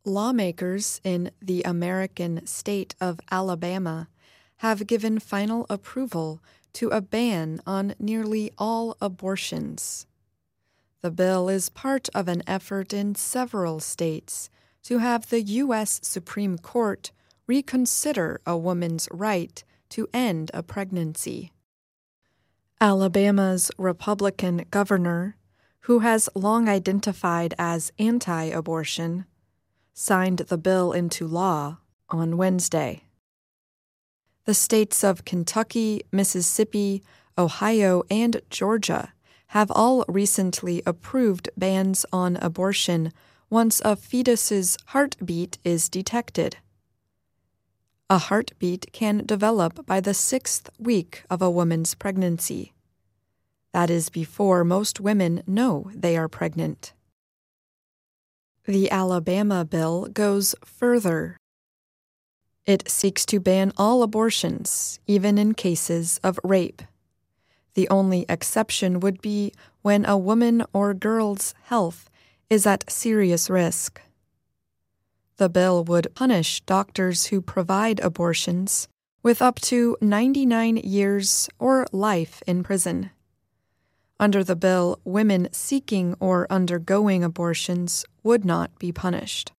Lawmakers in the American state of Alabama have given final approval to a ban on nearly all abortions. The bill is part of an effort in several states to have the U.S. Supreme Court reconsider a woman's right to end a pregnancy. Alabama's Republican governor, who has long identified as anti-abortion, signed the bill into law on Wednesday. The states of Kentucky, Mississippi, Ohio, and Georgia have all recently approved bans on abortion once a fetus's heartbeat is detected. A heartbeat can develop by the 6th week of a woman's pregnancy. That is before most women know they are pregnant. The Alabama bill goes further. It seeks to ban all abortions, even in cases of rape. The only exception would be when a woman or girl's health is at serious risk. The bill would punish doctors who provide abortions with up to 99 years or life in prison. Under the bill, women seeking or undergoing abortions would not be punished.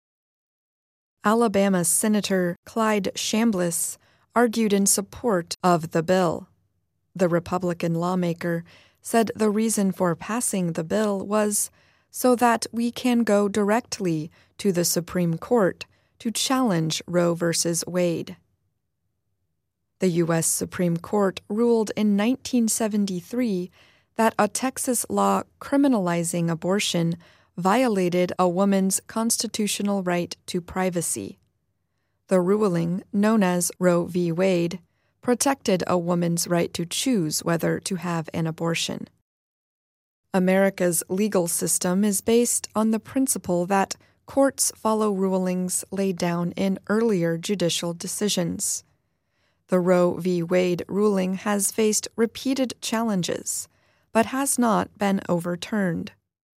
Alabama Senator Clyde Chambliss argued in support of the bill. The Republican lawmaker said the reason for passing the bill was so that we can go directly to the Supreme Court to challenge Roe v. Wade. The U.S. Supreme Court ruled in 1973 that a Texas law criminalizing abortion violated a woman's constitutional right to privacy. The ruling, known as Roe v. Wade, protected a woman's right to choose whether to have an abortion. America's legal system is based on the principle that courts follow rulings laid down in earlier judicial decisions. The Roe v. Wade ruling has faced repeated challenges, but has not been overturned.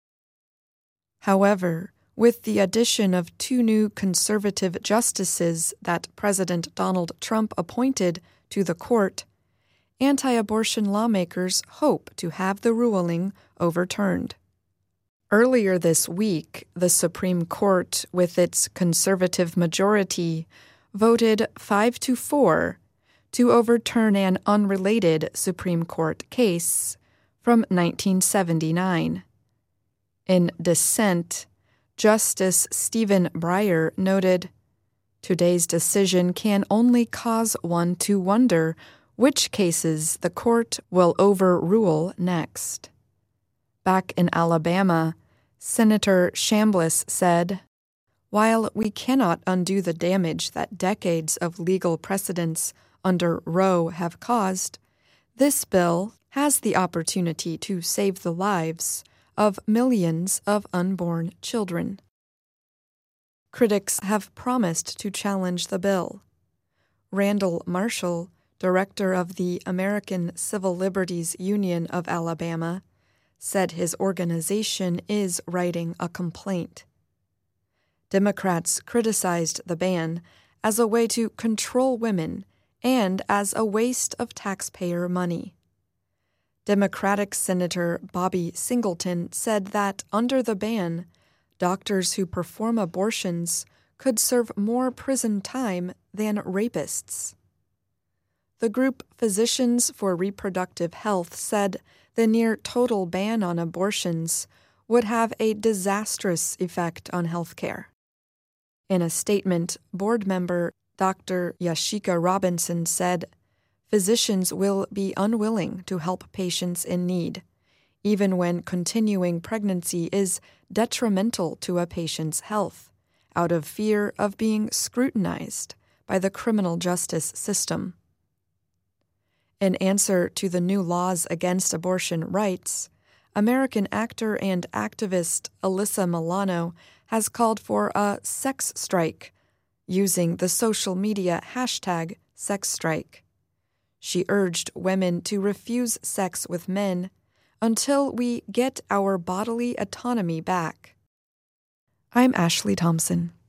However, with the addition of 2 new conservative justices that President Donald Trump appointed to the court, anti-abortion lawmakers hope to have the ruling overturned. Earlier this week, the Supreme Court, with its conservative majority, voted 5-4 to overturn an unrelated Supreme Court case from 1979. In dissent, Justice Stephen Breyer noted, "Today's decision can only cause one to wonder which cases the court will overrule next." Back in Alabama, Senator Chambliss said, "While we cannot undo the damage that decades of legal precedents under Roe have caused, this bill has the opportunity to save the lives of millions of unborn children." Critics have promised to challenge the bill. Randall Marshall, director of the American Civil Liberties Union of Alabama, said his organization is writing a complaint. Democrats criticized the ban as a way to control women and as a waste of taxpayer money. Democratic Senator Bobby Singleton said that under the ban, doctors who perform abortions could serve more prison time than rapists. The group Physicians for Reproductive Health said the near-total ban on abortions would have a disastrous effect on healthcare. In a statement, board member Dr. Yashika Robinson said, "Physicians will be unwilling to help patients in need, even when continuing pregnancy is detrimental to a patient's health, out of fear of being scrutinized by the criminal justice system." In answer to the new laws against abortion rights, American actor and activist Alyssa Milano has called for a sex strike, using the social media hashtag #SexStrike. She urged women to refuse sex with men until we get our bodily autonomy back. I'm Ashley Thompson.